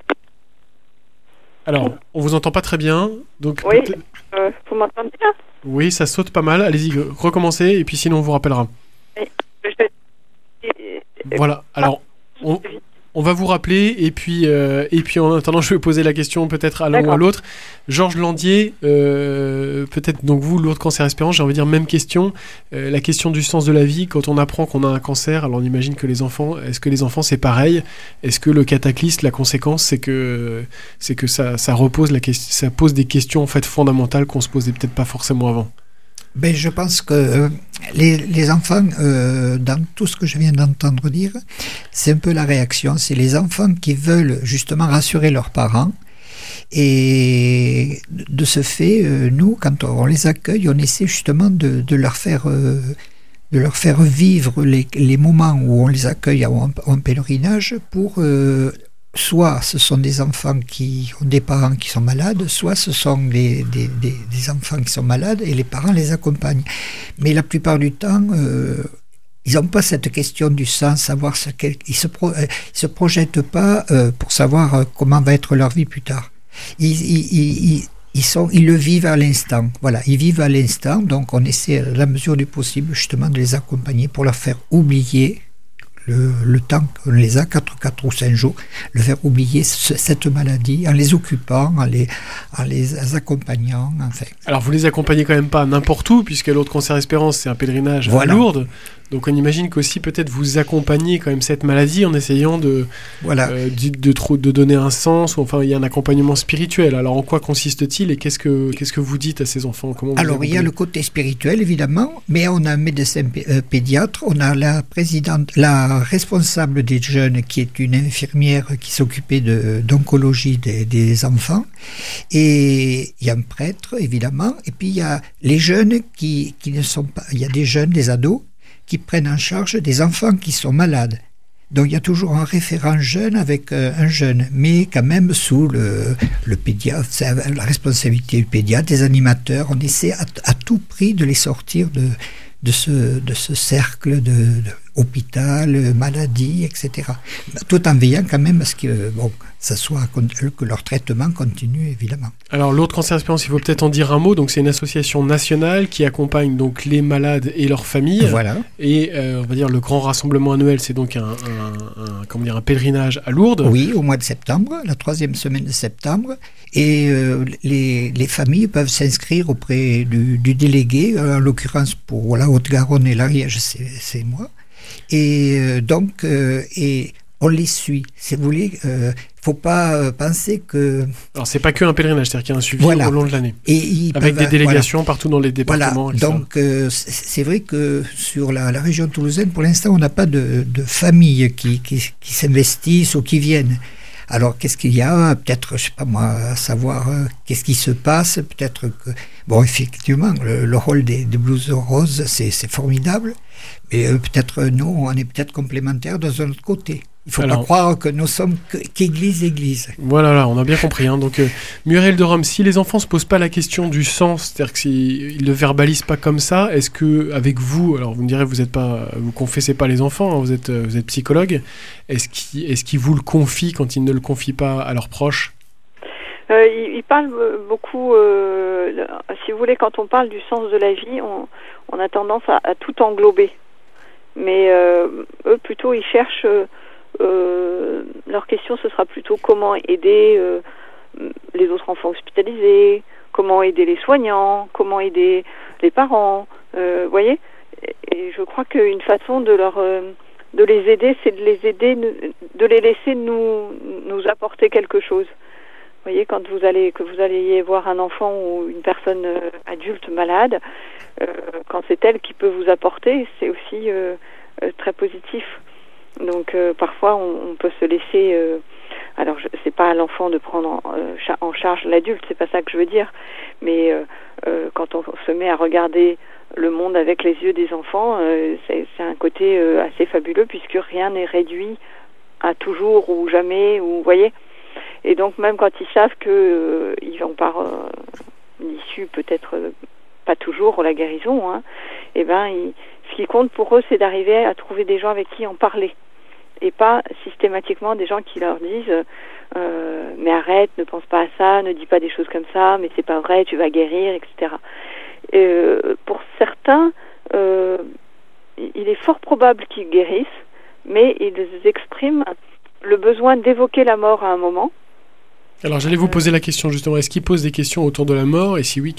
Alors, on vous entend pas très bien, donc... Oui, vous m'entendez bien? Oui, ça saute pas mal. Allez-y, recommencez, et puis sinon on vous rappellera. Voilà, alors... On On va vous rappeler et puis en attendant, je vais poser la question peut-être à l'un ou à l'autre. Georges Landier, peut-être donc vous, Lourdes Cancer Espérance, j'ai envie de dire même question. La question du sens de la vie quand on apprend qu'on a un cancer. Alors on imagine que est-ce que les enfants c'est pareil? Est-ce que le cataclysme, la conséquence, c'est que ça pose des questions en fait fondamentales qu'on se posait peut-être pas forcément avant? Ben, je pense que les enfants, dans tout ce que je viens d'entendre dire, c'est un peu la réaction. C'est les enfants qui veulent justement rassurer leurs parents. Et de ce fait, nous, quand on les accueille, on essaie justement de leur faire vivre les moments où on les accueille en pèlerinage pour... soit ce sont des enfants qui ont des parents qui sont malades, soit ce sont des enfants qui sont malades et les parents les accompagnent. Mais la plupart du temps, ils n'ont pas cette question du sens, savoir ils se projettent pas pour savoir comment va être leur vie plus tard. Ils le vivent à l'instant. Voilà, ils vivent à l'instant, donc on essaie à la mesure du possible justement de les accompagner pour leur faire oublier le temps qu'on les a, 4 ou 5 jours, le faire oublier cette maladie en les occupant, en les accompagnant. Enfin. Alors vous les accompagnez quand même pas n'importe où, puisque Lourdes Cancer Espérance, c'est un pèlerinage à Lourdes. Donc on imagine qu'aussi peut-être vous accompagnez quand même cette maladie en essayant de donner un sens, ou enfin il y a un accompagnement spirituel. Alors en quoi consiste-t-il et qu'est-ce que vous dites à ces enfants? Alors il y a le côté spirituel évidemment, mais on a un médecin pédiatre, on a la responsable des jeunes qui est une infirmière qui s'occupait d'oncologie des enfants, et il y a un prêtre évidemment, et puis il y a les jeunes qui ne sont pas, il y a des jeunes, des ados qui prennent en charge des enfants qui sont malades. Donc il y a toujours un référent jeune avec un jeune, mais quand même sous le pédiatre, c'est la responsabilité du pédiatre, des animateurs. On essaie à tout prix de les sortir de ce cercle de hôpital, maladie, etc. Tout en veillant quand même à ce que leur traitement continue, évidemment. Alors, Lourdes Cancer Espérance, il faut peut-être en dire un mot. Donc, c'est une association nationale qui accompagne donc les malades et leurs familles. Voilà. Et on va dire le grand rassemblement annuel, c'est donc un pèlerinage à Lourdes. Oui, au mois de septembre, la 3e semaine de septembre. Et les familles peuvent s'inscrire auprès du délégué, en l'occurrence pour la Haute-Garonne et l'Ariège, c'est moi. Et donc, on les suit. Si vous voulez, faut pas penser que... Alors, c'est pas que un pèlerinage, c'est-à-dire qu'il y a un suivi au long de l'année. Avec des délégations partout dans les départements. Voilà. Donc, c'est vrai que sur la région toulousaine, pour l'instant, on n'a pas de familles qui s'investissent ou qui viennent. Alors, qu'est-ce qu'il y a? Peut-être, je sais pas moi, à savoir qu'est-ce qui se passe. Peut-être que... Bon, effectivement, le rôle des Blues Roses, c'est formidable. Mais peut-être, nous, on est peut-être complémentaires d'un autre côté. Il ne faut pas croire que nous sommes qu'église. Voilà, on a bien compris. Hein. Donc, Muriel de Rome, si les enfants ne se posent pas la question du sens, c'est-à-dire qu'ils ne le verbalisent pas comme ça, est-ce qu'avec vous, alors vous me direz, vous confessez pas les enfants, hein, vous êtes psychologue, est-ce qu'ils vous le confient quand ils ne le confient pas à leurs proches? Ils parlent beaucoup, si vous voulez, quand on parle du sens de la vie, on a tendance à tout englober. Mais eux, plutôt, ils cherchent... leur question, ce sera plutôt comment aider les autres enfants hospitalisés, comment aider les soignants, comment aider les parents, voyez. Et je crois qu'une façon de les aider, c'est de les laisser nous apporter quelque chose. Vous voyez, quand vous allez voir un enfant ou une personne adulte malade, quand c'est elle qui peut vous apporter, c'est aussi très positif. Donc parfois on peut se laisser alors c'est pas à l'enfant de prendre en charge l'adulte, c'est pas ça que je veux dire, mais quand on se met à regarder le monde avec les yeux des enfants, c'est un côté assez fabuleux, puisque rien n'est réduit à toujours ou jamais, ou vous voyez. Et donc même quand ils savent que ils vont par l'issue peut-être pas toujours la guérison, hein, et ce qui compte pour eux, c'est d'arriver à trouver des gens avec qui en parler, et pas systématiquement des gens qui leur disent mais arrête, ne pense pas à ça, ne dis pas des choses comme ça, mais c'est pas vrai, tu vas guérir, etc. Pour certains, il est fort probable qu'ils guérissent, mais ils expriment le besoin d'évoquer la mort à un moment. Alors j'allais vous poser la question justement, est-ce qu'il pose des questions autour de la mort, et si oui,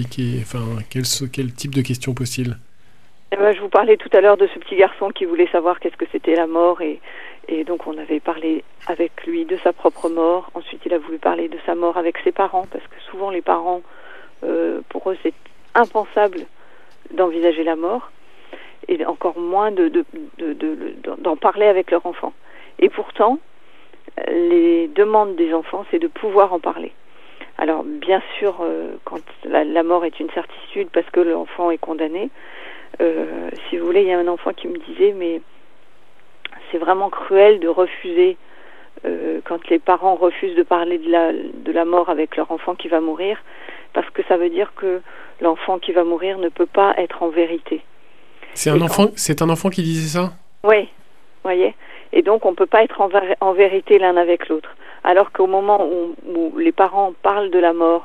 quel type de questions pose-t-il? Je vous parlais tout à l'heure de ce petit garçon qui voulait savoir qu'est-ce que c'était la mort, et donc on avait parlé avec lui de sa propre mort. Ensuite il a voulu parler de sa mort avec ses parents, parce que souvent les parents, pour eux c'est impensable d'envisager la mort, et encore moins d'en parler avec leur enfant. Et pourtant, les demandes des enfants, c'est de pouvoir en parler. Alors, bien sûr, quand la mort est une certitude parce que l'enfant est condamné, si vous voulez, il y a un enfant qui me disait, mais c'est vraiment cruel de refuser, quand les parents refusent de parler de la mort avec leur enfant qui va mourir, parce que ça veut dire que l'enfant qui va mourir ne peut pas être en vérité. C'est un enfant qui disait ça? Oui, voyez. Et donc, on ne peut pas être en vérité l'un avec l'autre. Alors qu'au moment où les parents parlent de la mort,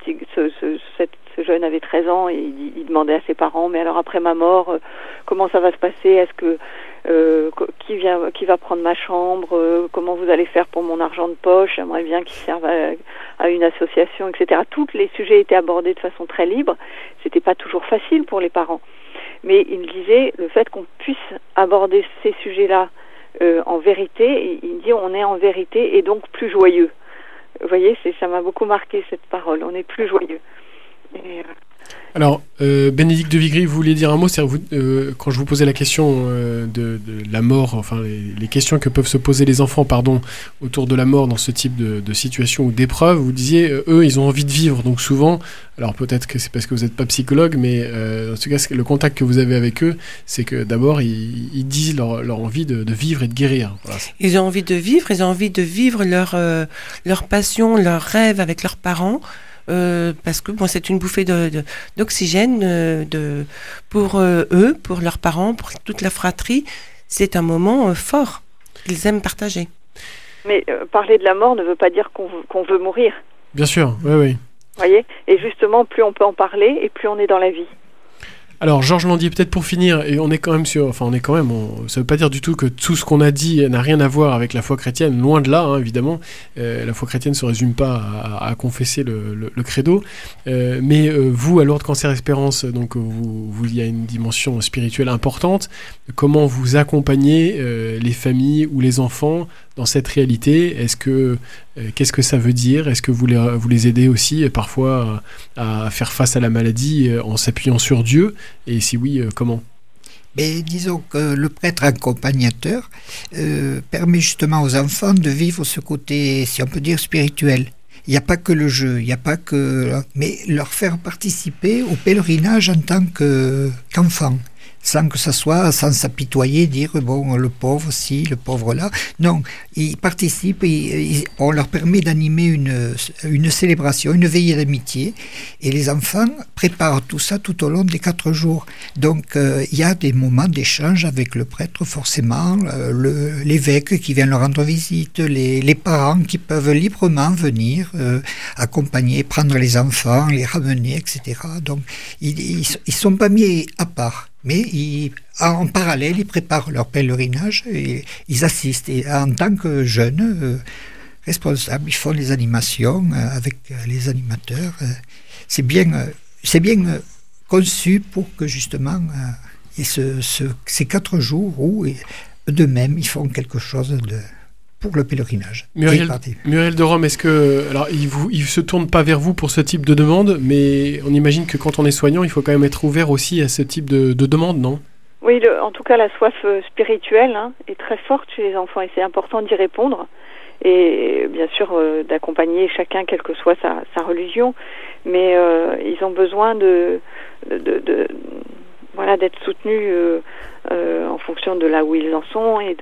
ce jeune avait 13 ans et il demandait à ses parents, mais alors après ma mort, comment ça va se passer? Est-ce que qui va prendre ma chambre? Comment vous allez faire pour mon argent de poche? J'aimerais bien qu'il serve à une association, etc. Tous les sujets étaient abordés de façon très libre. C'était pas toujours facile pour les parents. Mais il me disait, le fait qu'on puisse aborder ces sujets-là en vérité, il dit on est en vérité et donc plus joyeux. Vous voyez, ça m'a beaucoup marqué cette parole, on est plus joyeux. Alors, Bénédicte de Vigry, vous vouliez dire un mot? Quand je vous posais la question de la mort, enfin les questions que peuvent se poser les enfants, autour de la mort dans ce type de situation ou d'épreuve, vous disiez, eux, ils ont envie de vivre. Donc souvent, alors peut-être que c'est parce que vous n'êtes pas psychologue, mais en tout cas, le contact que vous avez avec eux, c'est que d'abord, ils disent leur envie de vivre et de guérir. Voilà. Ils ont envie de vivre leur passion, leurs rêves avec leurs parents. Parce que c'est une bouffée d'oxygène pour eux, pour leurs parents, pour toute la fratrie. C'est un moment fort qu'ils aiment partager. Mais parler de la mort ne veut pas dire qu'on veut mourir. Bien sûr, oui. Vous voyez ? Et justement, plus on peut en parler, et plus on est dans la vie. Alors, Georges Landier, peut-être pour finir, et on est quand même ça veut pas dire du tout que tout ce qu'on a dit n'a rien à voir avec la foi chrétienne, loin de là, évidemment. La foi chrétienne ne se résume pas à confesser le credo. Mais vous, à Lourdes Cancer Espérance, donc il y a une dimension spirituelle importante. Comment vous accompagnez les familles ou les enfants dans cette réalité? Qu'est-ce que ça veut dire? Est-ce que vous les aidez aussi parfois à faire face à la maladie en s'appuyant sur Dieu? Et si oui, comment? Mais disons que le prêtre accompagnateur permet justement aux enfants de vivre ce côté, si on peut dire, spirituel. Il n'y a pas que le jeu, mais leur faire participer au pèlerinage en tant qu'enfant. Sans que ça soit, sans s'apitoyer, dire le pauvre ci, le pauvre là. Non, ils participent, on leur permet d'animer une célébration, une veillée d'amitié, et les enfants préparent tout ça tout au long des 4 jours. Donc il y a des moments d'échange avec le prêtre, forcément, l'évêque qui vient leur rendre visite, les parents qui peuvent librement venir accompagner, prendre les enfants, les ramener, etc. Donc ils sont pas mis à part. Mais en parallèle, ils préparent leur pèlerinage et ils assistent. Et en tant que jeunes responsables, ils font les animations avec les animateurs. C'est bien conçu pour que justement il y ait ces 4 jours où d'eux-mêmes ils font quelque chose pour le pèlerinage. Muriel de Rome, est-ce que... Alors, il se tourne pas vers vous pour ce type de demande, mais on imagine que quand on est soignant, il faut quand même être ouvert aussi à ce type de demande, non? Oui, en tout cas, la soif spirituelle est très forte chez les enfants et c'est important d'y répondre. Et bien sûr, d'accompagner chacun, quelle que soit sa religion, mais ils ont besoin d'être soutenus en fonction de là où ils en sont et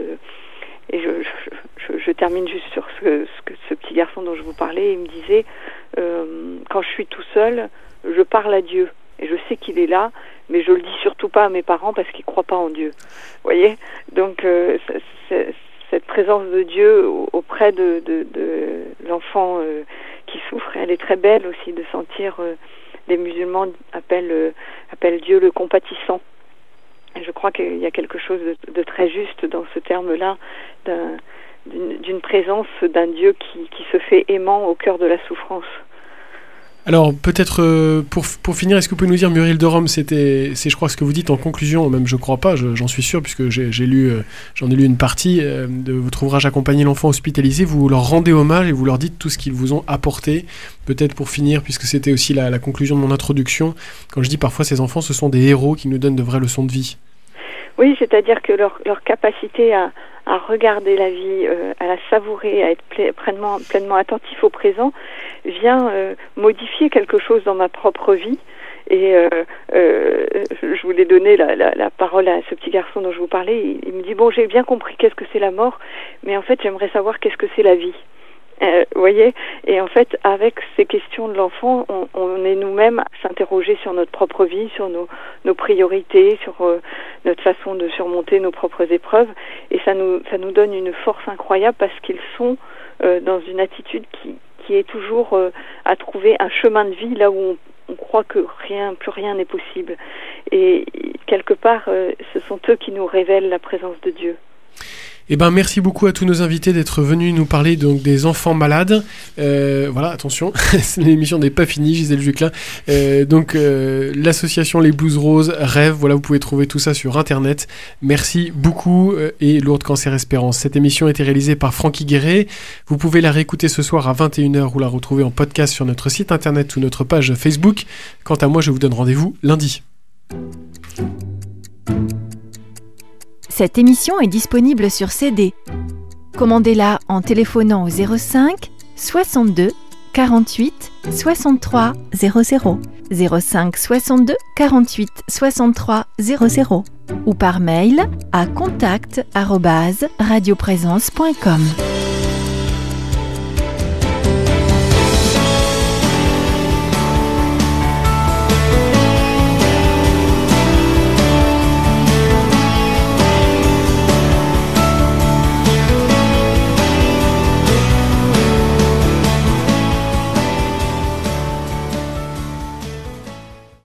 je termine juste sur ce petit garçon dont je vous parlais. Il me disait, quand je suis tout seul, je parle à Dieu. Et je sais qu'il est là, mais je le dis surtout pas à mes parents parce qu'ils croient pas en Dieu. Vous voyez ? Donc, cette présence de Dieu auprès de l'enfant qui souffre, elle est très belle aussi de sentir, les musulmans appellent Dieu le compatissant. Je crois qu'il y a quelque chose de très juste dans ce terme-là, d'une présence d'un Dieu qui se fait aimant au cœur de la souffrance. Alors peut-être pour finir, est-ce que vous pouvez nous dire, Muriel de Rome, c'est je crois ce que vous dites en conclusion, même je crois pas, j'en suis sûr puisque j'en ai lu une partie de votre ouvrage Accompagner l'enfant hospitalisé, vous leur rendez hommage et vous leur dites tout ce qu'ils vous ont apporté. Peut-être pour finir, puisque c'était aussi la conclusion de mon introduction, quand je dis parfois ces enfants ce sont des héros qui nous donnent de vraies leçons de vie. Oui, c'est-à-dire que leur capacité à regarder la vie, à la savourer, à être pleinement attentif au présent, vient modifier quelque chose dans ma propre vie. Et je voulais donner la parole à ce petit garçon dont je vous parlais. Il me dit, bon, j'ai bien compris qu'est-ce que c'est la mort, mais en fait, j'aimerais savoir qu'est-ce que c'est la vie. Vous voyez, et en fait, avec ces questions de l'enfant, on est nous-mêmes à s'interroger sur notre propre vie, sur nos priorités, sur notre façon de surmonter nos propres épreuves, et ça nous donne une force incroyable parce qu'ils sont dans une attitude qui est toujours à trouver un chemin de vie là où on croit que plus rien n'est possible. Et quelque part, ce sont eux qui nous révèlent la présence de Dieu. Eh ben, merci beaucoup à tous nos invités d'être venus nous parler donc des enfants malades. Voilà, attention, l'émission n'est pas finie, Gisèle Juclin. L'association Les Blouses Roses Rêve, voilà, vous pouvez trouver tout ça sur Internet. Merci beaucoup et Lourdes Cancer Espérance. Cette émission a été réalisée par Francky Guéret. Vous pouvez la réécouter ce soir à 21h ou la retrouver en podcast sur notre site Internet ou notre page Facebook. Quant à moi, je vous donne rendez-vous lundi. Cette émission est disponible sur CD. Commandez-la en téléphonant au 05 62 48 63 00, 05 62 48 63 00 ou par mail à contact@radioprésence.com.